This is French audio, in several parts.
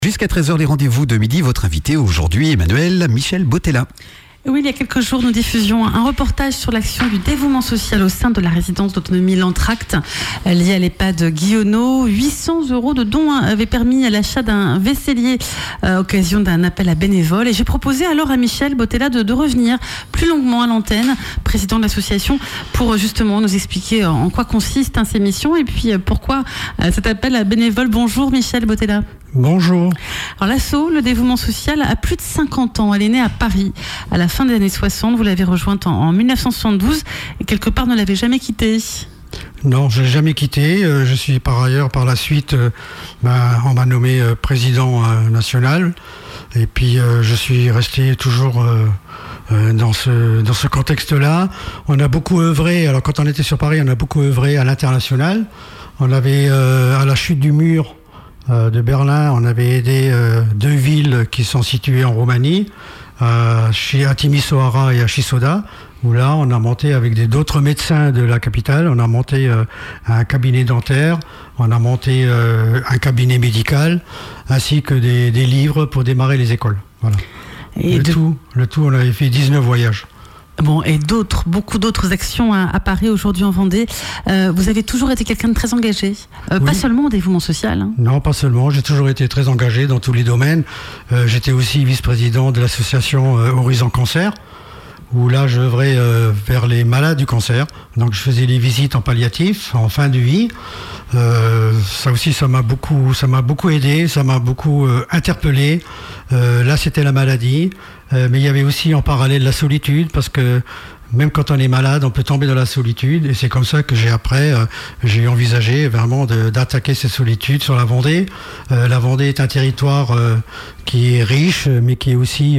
Jusqu'à 13h, les rendez-vous de midi. Votre invité aujourd'hui, Emmanuel Michel Bottella. Oui, il y a quelques jours, nous diffusions un reportage sur l'action du dévouement social au sein de la résidence d'autonomie L'Entracte, liée à l'EHPAD Guillonneau. 800 € de dons avaient permis à l'achat d'un vaisselier à occasion d'un appel à bénévoles. Et j'ai proposé alors à Michel Bottella de revenir plus longuement à l'antenne, président de l'association, pour justement nous expliquer en quoi consistent ces missions et puis pourquoi cet appel à bénévoles. Bonjour Michel Bottella. Bonjour. Alors l'asso, le dévouement social, a plus de 50 ans. Elle est née à Paris à la fin des années 60. Vous l'avez rejointe en 1972 et quelque part ne l'avez jamais quittée. Non, je l'ai jamais quitté. Je suis par ailleurs, par la suite, on m'a nommé président national. Et puis je suis resté toujours dans ce contexte-là. On a beaucoup œuvré. Alors quand on était sur Paris, on a beaucoup œuvré à l'international. On avait à la chute du mur de Berlin, on avait aidé deux villes qui sont situées en Roumanie, à Timișoara et à Chișoara, où là on a monté avec d'autres médecins de la capitale, on a monté un cabinet dentaire, on a monté un cabinet médical, ainsi que des livres pour démarrer les écoles. Voilà. Et le tout, on avait fait 19 voyages. Bon, et beaucoup d'autres actions à Paris, aujourd'hui en Vendée. Vous avez toujours été quelqu'un de très engagé, oui. Pas seulement au dévouement social. Hein. Non, pas seulement. J'ai toujours été très engagé dans tous les domaines. J'étais aussi vice-président de l'association Horizon Cancer, où là, je œuvrais vers les malades du cancer. Donc, je faisais les visites en palliatif, en fin de vie. Ça aussi, ça m'a beaucoup aidé, ça m'a beaucoup interpellé. Là, c'était la maladie. Mais il y avait aussi en parallèle la solitude, parce que même quand on est malade, on peut tomber dans la solitude. Et c'est comme ça que j'ai envisagé vraiment d'attaquer cette solitude sur la Vendée. La Vendée est un territoire qui est riche, mais qui est aussi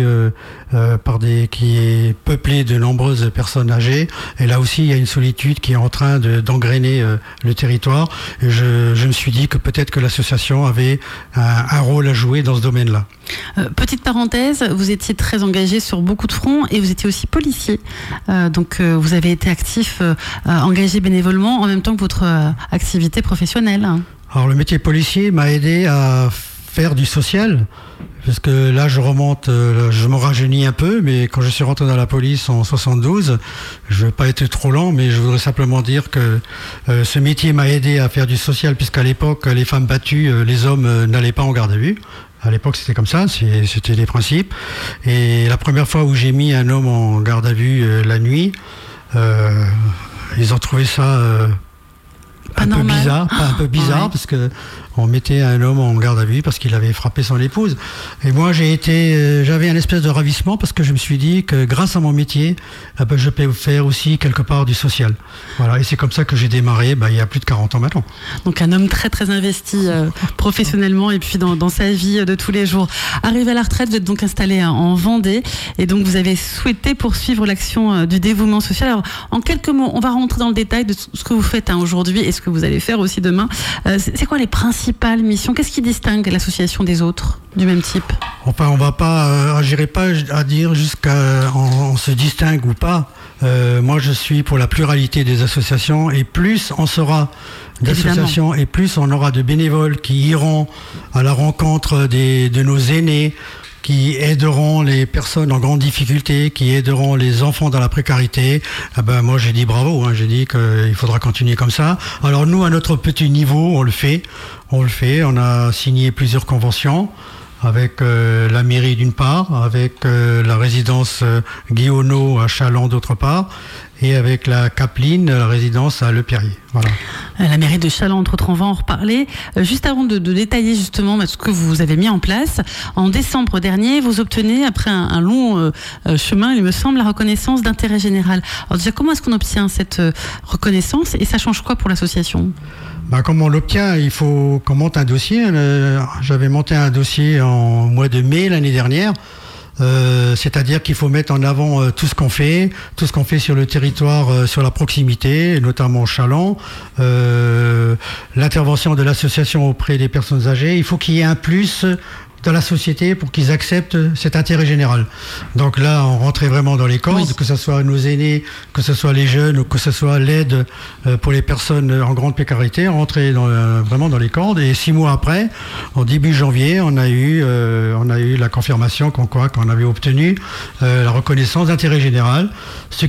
qui est peuplé de nombreuses personnes âgées. Et là aussi, il y a une solitude qui est en train d'engrainer le territoire. Et je me suis dit que peut-être que l'association avait un rôle à jouer dans ce domaine-là. Petite parenthèse, vous étiez très engagé sur beaucoup de fronts et vous étiez aussi policier. Donc vous avez été actif, engagé bénévolement en même temps que votre activité professionnelle. Alors le métier policier m'a aidé à faire du social, parce que là je me rajeunis un peu, mais quand je suis rentré dans la police en 72, je ne veux pas être trop lent, mais je voudrais simplement dire que ce métier m'a aidé à faire du social, puisqu'à l'époque les femmes battues, les hommes n'allaient pas en garde à vue. À l'époque, c'était comme ça, c'était les principes. Et la première fois où j'ai mis un homme en garde à vue la nuit, ils ont trouvé ça un peu bizarre, parce que on mettait un homme en garde à vue parce qu'il avait frappé son épouse. Et moi, j'avais un espèce de ravissement, parce que je me suis dit que grâce à mon métier, je peux faire aussi quelque part du social. Voilà. Et c'est comme ça que j'ai démarré, il y a plus de 40 ans maintenant. Donc un homme très très investi professionnellement et puis dans sa vie de tous les jours. Arrivé à la retraite, vous êtes donc installé en Vendée et donc vous avez souhaité poursuivre l'action du dévouement social. Alors en quelques mots, on va rentrer dans le détail de ce que vous faites aujourd'hui et ce que vous allez faire aussi demain. C'est quoi les principales missions? Qu'est-ce qui distingue l'association des autres du même type? Enfin, on va pas, j'irai pas à dire on se distingue ou pas. Moi, je suis pour la pluralité des associations, et plus on sera d'associations et plus on aura de bénévoles qui iront à la rencontre de nos aînés, qui aideront les personnes en grande difficulté, qui aideront les enfants dans la précarité. Moi j'ai dit bravo, j'ai dit qu'il faudra continuer comme ça. Alors nous, à notre petit niveau, on le fait. On a signé plusieurs conventions avec la mairie d'une part, avec la résidence Guillonneau à Châlons d'autre part, et avec la Capeline, la résidence à Le Perrier. Voilà. La mairie de Châlons, entre autres, on va en reparler. Juste avant de détailler justement ce que vous avez mis en place, en décembre dernier, vous obtenez, après un long chemin, il me semble, la reconnaissance d'intérêt général. Alors déjà, comment est-ce qu'on obtient cette reconnaissance et ça change quoi pour l'association ? Comme on l'obtient, il faut qu'on monte un dossier. J'avais monté un dossier en mois de mai l'année dernière. C'est-à-dire qu'il faut mettre en avant tout ce qu'on fait sur le territoire, sur la proximité, notamment Châlons, l'intervention de l'association auprès des personnes âgées. Il faut qu'il y ait un plus dans la société pour qu'ils acceptent cet intérêt général. Donc là, on rentrait vraiment dans les cordes, que ce soit nos aînés, que ce soit les jeunes, ou que ce soit l'aide pour les personnes en grande précarité, on rentrait vraiment dans les cordes. Et 6 mois après, en début janvier, on a eu la confirmation qu'on avait obtenu la reconnaissance d'intérêt général, ce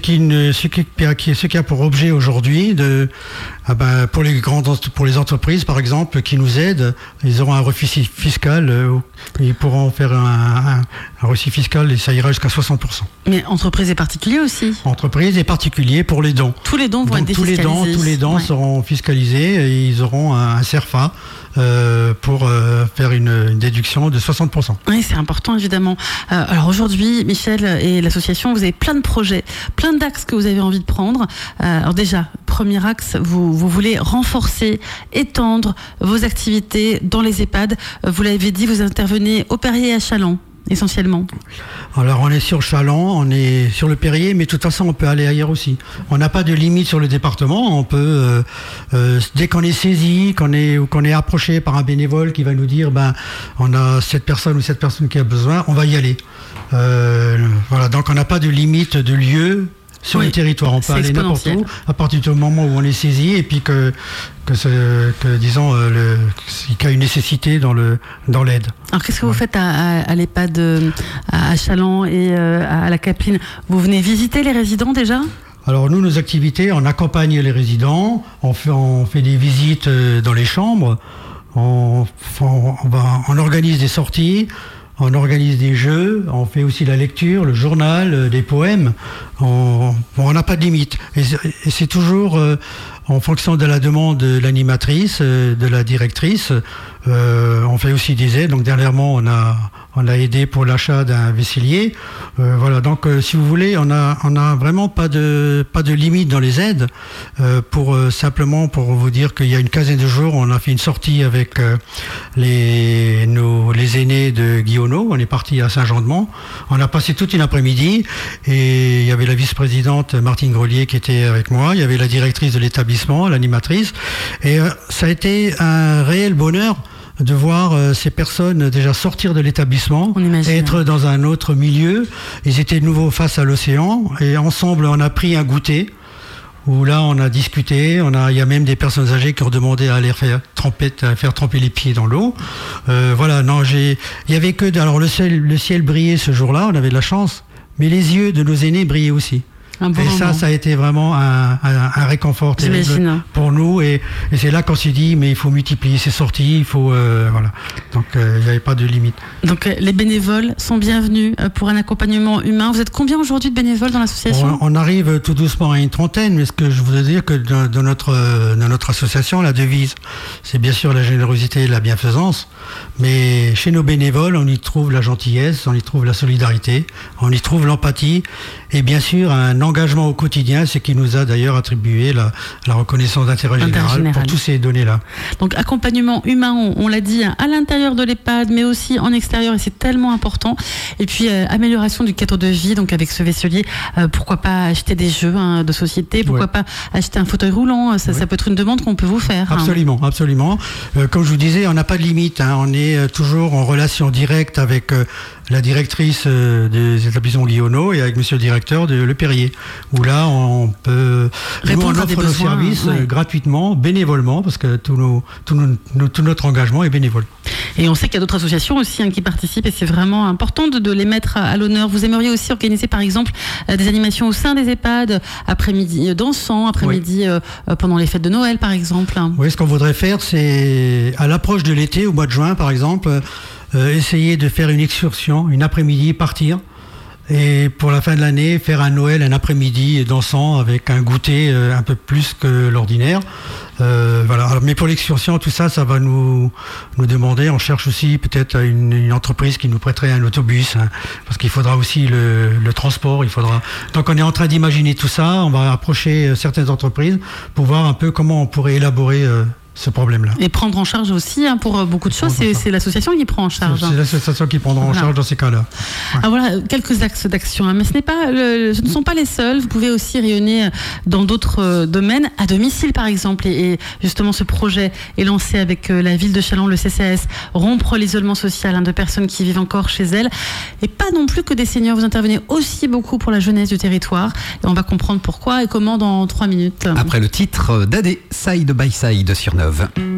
qui a pour objet aujourd'hui pour les entreprises par exemple qui nous aident, ils auront un refus fiscal, ils pourront faire un refus fiscal et ça ira jusqu'à 60%. Mais entreprises et particuliers aussi. Entreprises et particuliers pour les dons. Tous les dons vont être défiscalisés. Tous les dons seront fiscalisés et ils auront un CERFA pour faire une déduction de 60%. Oui, c'est important évidemment. Alors aujourd'hui, Michel et l'association, vous avez plein de projets, plein d'axes que vous avez envie de prendre. Alors déjà, premier axe, vous voulez renforcer, étendre vos activités dans les EHPAD. Vous l'avez dit, vous intervenez au Perrier et à Challans. Essentiellement. Alors on est sur Challans, on est sur le Perrier, mais de toute façon on peut aller ailleurs aussi. On n'a pas de limite sur le département. On peut, dès qu'on est saisi, qu'on est approché par un bénévole qui va nous dire, on a cette personne ou cette personne qui a besoin, on va y aller. Voilà, donc on n'a pas de limite de lieu sur le territoire. On peut aller n'importe où à partir du moment où on est saisi et puis disons qu'il y a une nécessité dans l'aide. Alors qu'est-ce que vous faites à l'EHPAD à Challans et à la Capeline? Vous venez visiter les résidents déjà? Alors nous, nos activités, on accompagne les résidents, on fait des visites dans les chambres, on organise des sorties, on organise des jeux, on fait aussi la lecture, le journal, des poèmes. On n'a pas de limite. Et c'est toujours en fonction de la demande de l'animatrice, de la directrice. On fait aussi des aides. Donc dernièrement, on a aidé pour l'achat d'un vaisselier. Voilà. Donc si vous voulez, on a vraiment pas de limite dans les aides. Simplement pour vous dire qu'il y a une quinzaine de jours, on a fait une sortie avec les aînés de Guillonneau. On est parti à Saint-Jean-de-Mont. On a passé toute une après-midi et il y avait la vice-présidente Martine Grelier qui était avec moi. Il y avait la directrice de l'établissement, l'animatrice. Et ça a été un réel bonheur de voir ces personnes déjà sortir de l'établissement, être dans un autre milieu. Ils étaient de nouveau face à l'océan et ensemble on a pris un goûter où là on a discuté, il y a même des personnes âgées qui ont demandé à aller faire tremper les pieds dans l'eau. Voilà, il y avait alors le ciel brillait ce jour-là, on avait de la chance, mais les yeux de nos aînés brillaient aussi. Et ça a été vraiment un réconfort terrible pour nous. Et c'est là qu'on s'est dit, mais il faut multiplier ces sorties, il faut... voilà. Donc, il n'y avait pas de limite. Donc, les bénévoles sont bienvenus pour un accompagnement humain. Vous êtes combien aujourd'hui de bénévoles dans l'association ? On arrive tout doucement à une trentaine, mais ce que je voudrais dire que dans notre association, la devise, c'est bien sûr la générosité et la bienfaisance. Mais chez nos bénévoles, on y trouve la gentillesse, on y trouve la solidarité, on y trouve l'empathie et bien sûr un engagement au quotidien, ce qui nous a d'ailleurs attribué la reconnaissance d'intérêt général pour tous ces données-là. Donc accompagnement humain, on l'a dit, à l'intérieur de l'EHPAD, mais aussi en extérieur, et c'est tellement important. Et puis amélioration du cadre de vie, donc avec ce vaisselier, pourquoi pas acheter des jeux de société, pourquoi pas acheter un fauteuil roulant, ça peut être une demande qu'on peut vous faire. Absolument, absolument. Comme je vous disais, on n'a pas de limite, on est toujours en relation directe avec la directrice des établissements Guillonneau et avec monsieur le directeur de Le Perrier, où là on peut répondre à des besoins, nos services gratuitement, bénévolement, parce que tout notre engagement est bénévole. Et on sait qu'il y a d'autres associations aussi qui participent et c'est vraiment important de les mettre à l'honneur. Vous aimeriez aussi organiser par exemple des animations au sein des EHPAD, après-midi dansant, après-midi pendant les fêtes de Noël par exemple. Oui, ce qu'on voudrait faire, c'est à l'approche de l'été, au mois de juin par exemple, essayer de faire une excursion, une après-midi, partir et pour la fin de l'année faire un Noël, un après-midi dansant avec un goûter un peu plus que l'ordinaire. Voilà. Alors, mais pour l'excursion, tout ça, ça va nous demander. On cherche aussi peut-être une entreprise qui nous prêterait un autobus, parce qu'il faudra aussi le transport. Donc on est en train d'imaginer tout ça. On va approcher certaines entreprises pour voir un peu comment on pourrait élaborer ce problème-là. Et prendre en charge aussi, pour beaucoup de choses, c'est l'association qui prend en charge. C'est l'association qui prendra en charge dans ces cas-là. Ouais. Alors voilà, quelques axes d'action, mais ce ne sont pas les seuls. Vous pouvez aussi rayonner dans d'autres domaines, à domicile par exemple. Et justement, ce projet est lancé avec la ville de Châlons, le CCAS, rompre l'isolement social de personnes qui vivent encore chez elles. Et pas non plus que des seniors. Vous intervenez aussi beaucoup pour la jeunesse du territoire. Et on va comprendre pourquoi et comment dans 3 minutes. Après le titre d'Adé, Side by Side sur Neuve.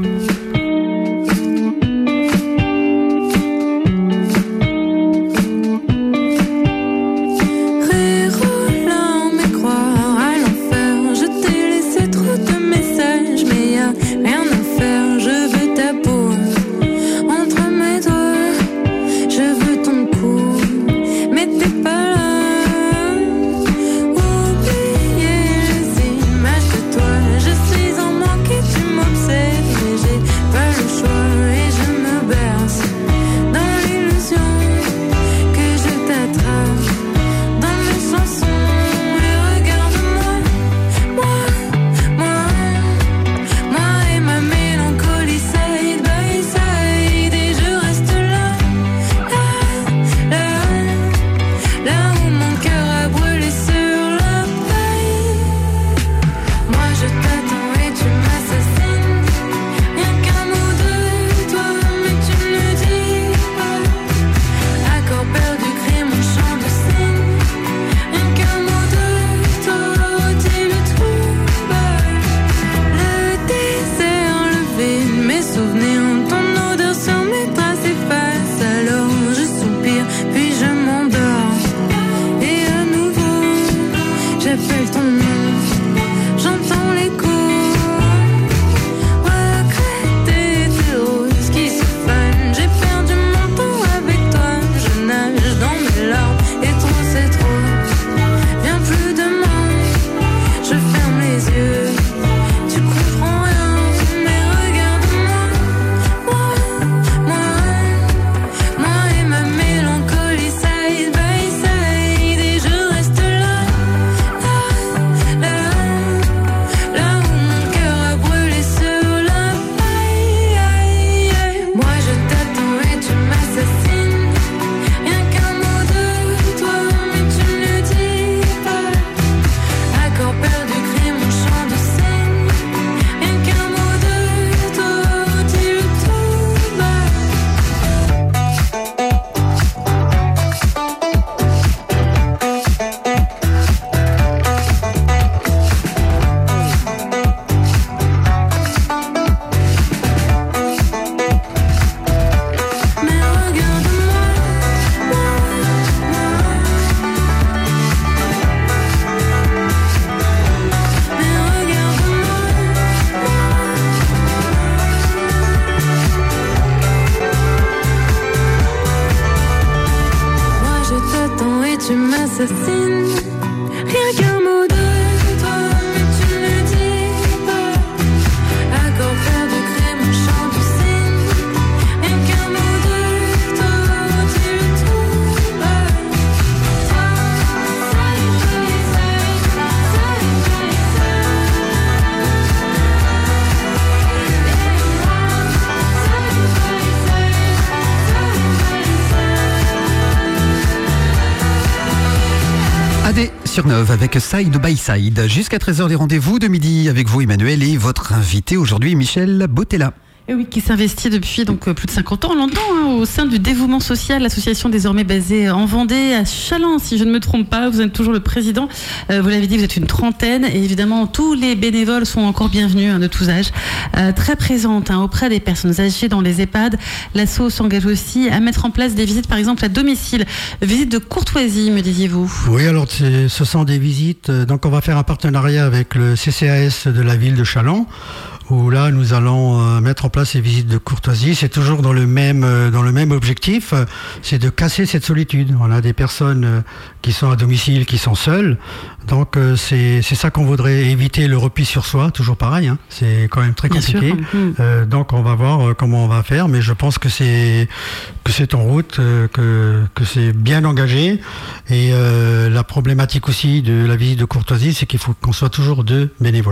Sur Neuve avec Side by Side. Jusqu'à 13h, les rendez-vous de midi avec vous, Emmanuel, et votre invité aujourd'hui, Michel Bottella. Et oui, qui s'investit depuis plus de 50 ans, on l'entend, au sein du dévouement social, l'association désormais basée en Vendée, à Châlons, si je ne me trompe pas. Vous êtes toujours le président. Vous l'avez dit, vous êtes une trentaine. Et évidemment, tous les bénévoles sont encore bienvenus, de tous âges. Très présente auprès des personnes âgées dans les EHPAD. L'asso s'engage aussi à mettre en place des visites, par exemple, à domicile. Visites de courtoisie, me disiez-vous. Oui, alors ce sont des visites. Donc, on va faire un partenariat avec le CCAS de la ville de Châlons, où là nous allons mettre en place ces visites de courtoisie. C'est toujours dans le même objectif, c'est de casser cette solitude. On a des personnes qui sont à domicile, qui sont seules, donc c'est ça qu'on voudrait éviter, le repli sur soi, toujours pareil, c'est quand même très compliqué. Donc on va voir comment on va faire, mais je pense que c'est en route, que c'est bien engagé. Et la problématique aussi de la visite de courtoisie, c'est qu'il faut qu'on soit toujours 2 bénévoles.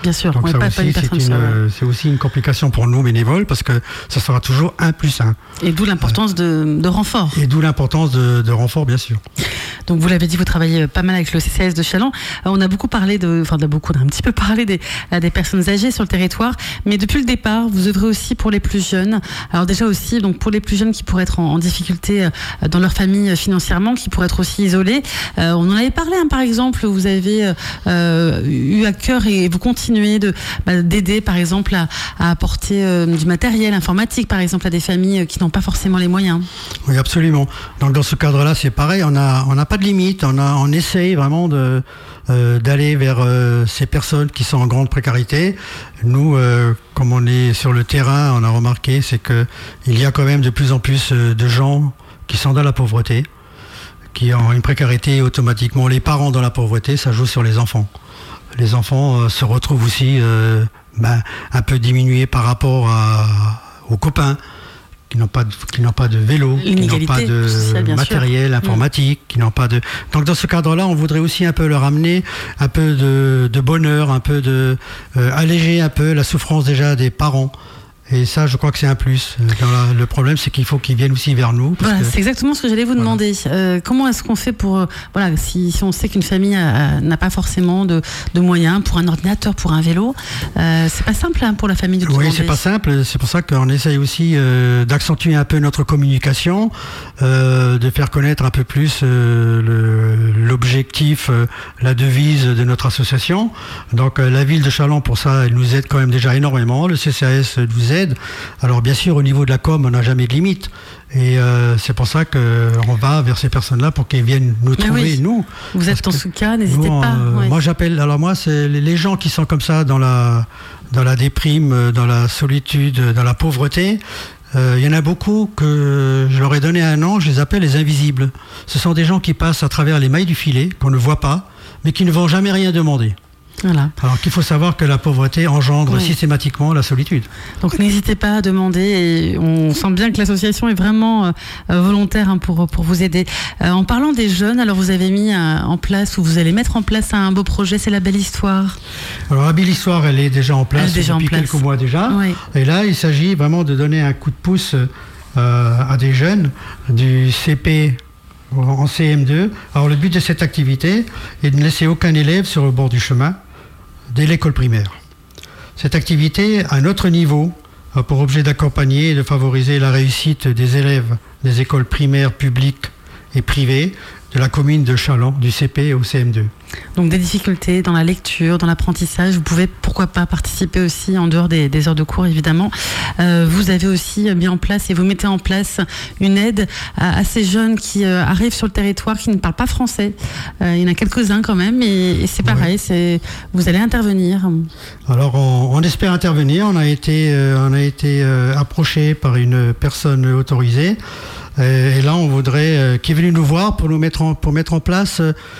Bien sûr, donc ça aussi, c'est aussi une complication pour nous bénévoles, parce que ça sera toujours 1+1. Et d'où l'importance de renfort. Et d'où l'importance de renfort, bien sûr. Donc vous l'avez dit, vous travaillez pas mal avec le CCAS de Challans. On a beaucoup parlé on a un petit peu parlé des personnes âgées sur le territoire, mais depuis le départ, vous œuvrez aussi pour les plus jeunes. Alors déjà aussi, donc pour les plus jeunes qui pourraient être en difficulté dans leur famille financièrement, qui pourraient être aussi isolés. On en avait parlé, par exemple, vous avez eu à cœur et vous continuez d'aider, par exemple, à apporter du matériel informatique, par exemple, à des familles qui n'ont pas forcément les moyens. Oui, absolument. Donc dans ce cadre-là, c'est pareil, on n'a pas de limite, on essaye vraiment d'aller vers ces personnes qui sont en grande précarité. Nous, comme on est sur le terrain, on a remarqué, c'est qu'il y a quand même de plus en plus de gens qui sont dans la pauvreté, qui ont une précarité automatiquement. Les parents dans la pauvreté, ça joue sur les enfants. Les enfants se retrouvent aussi un peu diminués par rapport aux copains, qui n'ont pas de vélo, qui n'ont pas de sociale, matériel informatique, qui n'ont pas de... Donc dans ce cadre-là, on voudrait aussi un peu leur amener un peu de bonheur, un peu alléger un peu la souffrance déjà des parents. Et ça, je crois que c'est un plus. Le problème, c'est qu'il faut qu'ils viennent aussi vers nous. Voilà, c'est exactement ce que j'allais vous demander. Comment est-ce qu'on fait pour... si on sait qu'une famille n'a pas forcément de moyens pour un ordinateur, pour un vélo, c'est pas simple pour la famille de demander. Oui, c'est pas simple. C'est pour ça qu'on essaye aussi d'accentuer un peu notre communication, de faire connaître un peu plus l'objectif, la devise de notre association. Donc la ville de Challans, pour ça, elle nous aide quand même déjà énormément. Le CCAS nous aide. Alors bien sûr, au niveau de la com, on n'a jamais de limite. Et c'est pour ça qu'on va vers ces personnes-là pour qu'elles viennent nous trouver, nous. Vous êtes dans ce cas, n'hésitez pas. Moi, j'appelle... Alors moi, c'est les gens qui sont comme ça dans la déprime, dans la solitude, dans la pauvreté. Il y en a beaucoup que je leur ai donné un nom, je les appelle les invisibles. Ce sont des gens qui passent à travers les mailles du filet, qu'on ne voit pas, mais qui ne vont jamais rien demander. Voilà. Alors qu'il faut savoir que la pauvreté engendre systématiquement la solitude. Donc n'hésitez pas à demander, et on sent bien que l'association est vraiment volontaire pour vous aider. En parlant des jeunes, alors vous avez mis en place, ou vous allez mettre en place un beau projet, c'est la Belle Histoire. Alors la Belle Histoire, elle est déjà en place depuis quelques mois déjà. Oui. Et là, il s'agit vraiment de donner un coup de pouce à des jeunes du CP en CM2. Alors le but de cette activité est de ne laisser aucun élève sur le bord du chemin dès l'école primaire. Cette activité, à notre niveau, a pour objet d'accompagner et de favoriser la réussite des élèves des écoles primaires publiques et privées de la commune de Challans, du CP au CM2. Donc des difficultés dans la lecture, dans l'apprentissage, vous pouvez pourquoi pas participer aussi en dehors des heures de cours évidemment. Vous avez aussi mis en place et vous mettez en place une aide à ces jeunes qui arrivent sur le territoire, qui ne parlent pas français. Il y en a quelques-uns quand même et c'est pareil, vous allez intervenir. Alors on espère intervenir, on a été approché par une personne autorisée. Et là, on voudrait qui est venu nous voir pour mettre en place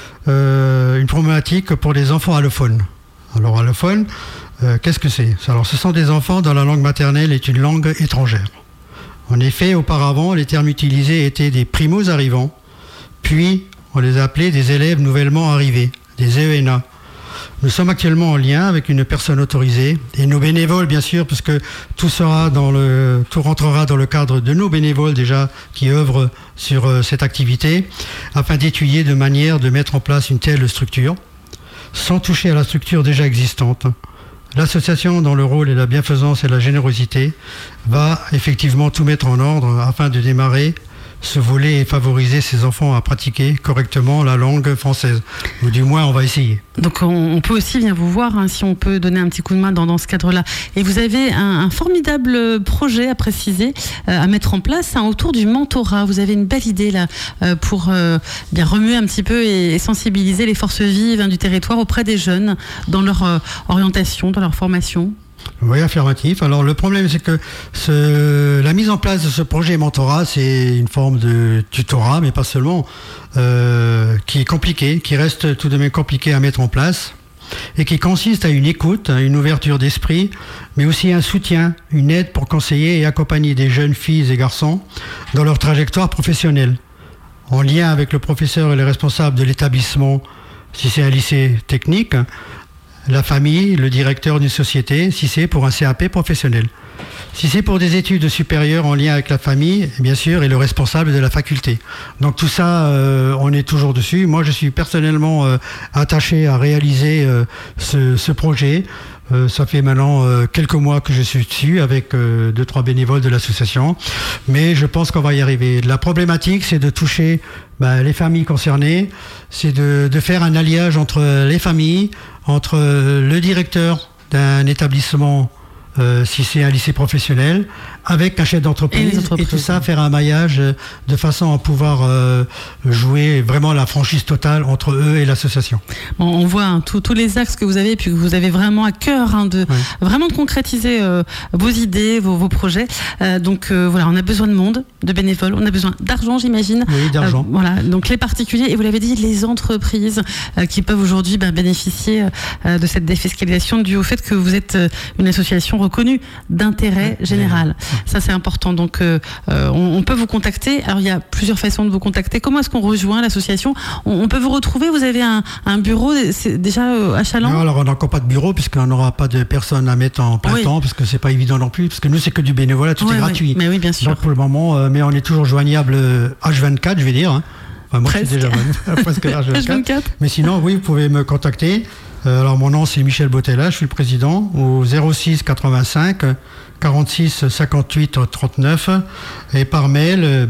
une problématique pour les enfants allophones. Alors allophones, qu'est-ce que c'est ? Alors ce sont des enfants dont la langue maternelle est une langue étrangère. En effet, auparavant, les termes utilisés étaient des primos arrivants, puis on les appelait des élèves nouvellement arrivés, des ENA. Nous sommes actuellement en lien avec une personne autorisée et nos bénévoles, bien sûr, puisque tout rentrera dans le cadre de nos bénévoles déjà qui œuvrent sur cette activité, afin d'étudier de manière de mettre en place une telle structure, sans toucher à la structure déjà existante. L'association, dans le rôle et la bienfaisance et la générosité, va effectivement tout mettre en ordre afin de démarrer ce volet et favoriser ces enfants à pratiquer correctement la langue française. Ou du moins, on va essayer. Donc on peut aussi venir vous voir, si on peut donner un petit coup de main dans ce cadre-là. Et vous avez un formidable projet à préciser, à mettre en place autour du mentorat. Vous avez une belle idée là pour bien remuer un petit peu et sensibiliser les forces vives du territoire auprès des jeunes dans leur orientation, dans leur formation. Oui, affirmatif. Alors le problème, c'est que la mise en place de ce projet mentorat, c'est une forme de tutorat, mais pas seulement, qui est compliqué, qui reste tout de même compliqué à mettre en place, et qui consiste à une écoute, à une ouverture d'esprit, mais aussi un soutien, une aide pour conseiller et accompagner des jeunes filles et garçons dans leur trajectoire professionnelle, en lien avec le professeur et les responsables de l'établissement, si c'est un lycée technique, la famille, le directeur d'une société, si c'est pour un CAP professionnel. Si c'est pour des études supérieures en lien avec la famille, bien sûr, et le responsable de la faculté. Donc tout ça, on est toujours dessus. Moi, je suis personnellement attaché à réaliser ce projet. Ça fait maintenant quelques mois que je suis dessus avec 2-3 bénévoles de l'association. Mais je pense qu'on va y arriver. La problématique, c'est de toucher les familles concernées. C'est de faire un alliage entre les familles, entre le directeur d'un établissement, si c'est un lycée professionnel, avec un chef d'entreprise, et tout ça, faire un maillage de façon à pouvoir jouer vraiment la franchise totale entre eux et l'association. On voit tous les axes que vous avez, et puis que vous avez vraiment à cœur vraiment de concrétiser vos idées, vos projets. Donc voilà, on a besoin de monde, de bénévoles, on a besoin d'argent, j'imagine. Oui, d'argent. Voilà, donc les particuliers, et vous l'avez dit, les entreprises qui peuvent aujourd'hui bénéficier de cette défiscalisation due au fait que vous êtes une association reconnue d'intérêt général. Ça, c'est important. Donc, on peut vous contacter. Alors, il y a plusieurs façons de vous contacter. Comment est-ce qu'on rejoint l'association ? On peut vous retrouver ? Vous avez un bureau déjà à Challans ? Non, alors on n'a encore pas de bureau, puisqu'on n'aura pas de personnes à mettre en plein temps, parce que c'est pas évident non plus, parce que nous, c'est que du bénévolat, tout est gratuit. Oui. Mais oui, bien sûr. Donc, pour le moment, mais on est toujours joignable H24, je vais dire. Enfin, moi, je suis déjà presque H24. Mais sinon, oui, vous pouvez me contacter. Alors, mon nom, c'est Michel Bottella, je suis le président, au 06 85 46 58 39, et par mail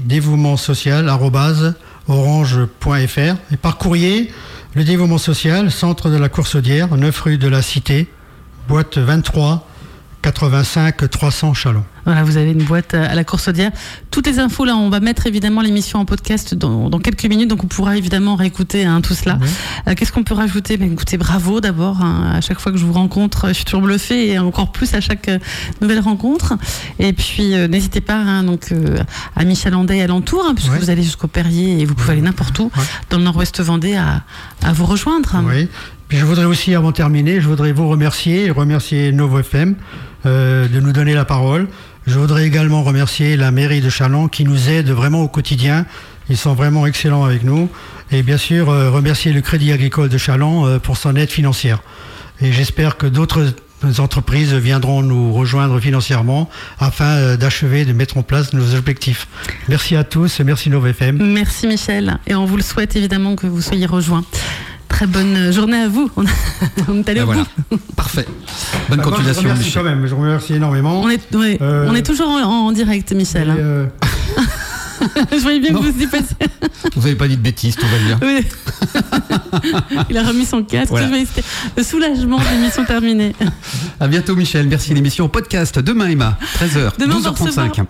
dévouementsocial@orange.fr, et par courrier, le dévouement social, centre de la Courssaudière, 9 rue de la Cité, boîte 23 85 300 Challans. Voilà, vous avez une boîte à la Courssaudière. Toutes les infos, là, on va mettre évidemment l'émission en podcast dans quelques minutes, donc on pourra évidemment réécouter tout cela. Oui. Qu'est-ce qu'on peut rajouter ? Écoutez, bravo d'abord. À chaque fois que je vous rencontre, je suis toujours bluffée, et encore plus à chaque nouvelle rencontre. Et puis, n'hésitez pas à Michel-Andé et alentour, puisque vous allez jusqu'au Perrier, et vous pouvez aller n'importe où dans le nord-ouest vendée à vous rejoindre. Oui. Puis je voudrais aussi, avant de terminer, vous remercier Novo FM de nous donner la parole. Je voudrais également remercier la mairie de Challans qui nous aide vraiment au quotidien. Ils sont vraiment excellents avec nous. Et bien sûr, remercier le Crédit Agricole de Challans pour son aide financière. Et j'espère que d'autres entreprises viendront nous rejoindre financièrement afin d'achever, de mettre en place nos objectifs. Merci à tous et merci Novo FM. Merci Michel. Et on vous le souhaite évidemment que vous soyez rejoints. Très bonne journée à vous. On est allé au bout. Parfait. Bonne continuation. Je vous remercie énormément. On est toujours en direct, Michel. Je voyais bien que vous y passiez. Vous n'avez pas dit de bêtises, tout va bien. Oui. Il a remis son casque. Voilà. C'était le soulagement de l'émission terminée. À bientôt, Michel. Merci. L'émission podcast demain, Emma. 13h, 12h35.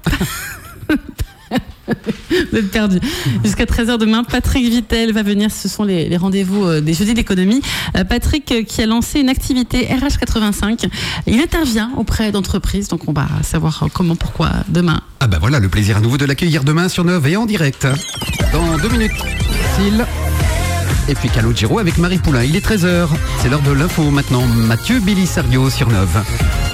Vous êtes perdu. Jusqu'à 13h demain, Patrick Vittel va venir. Ce sont les rendez-vous des jeudis d'économie. Patrick qui a lancé une activité RH85. Il intervient auprès d'entreprises. Donc on va savoir comment, pourquoi demain. Ah bah voilà, le plaisir à nouveau de l'accueillir demain sur Neuve et en direct. Dans 2 minutes, Cécile. Et puis Calogero avec Marie Poulain. Il est 13h. C'est l'heure de l'info maintenant. Mathieu Bélissario sur Neuve.